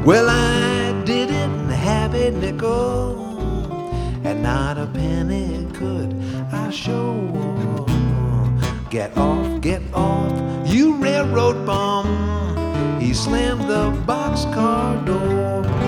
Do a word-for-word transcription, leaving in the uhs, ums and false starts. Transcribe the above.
Well, I didn't have a nickel, and not a penny could I show. Get off, get off, you railroad bum. He slammed the boxcar door.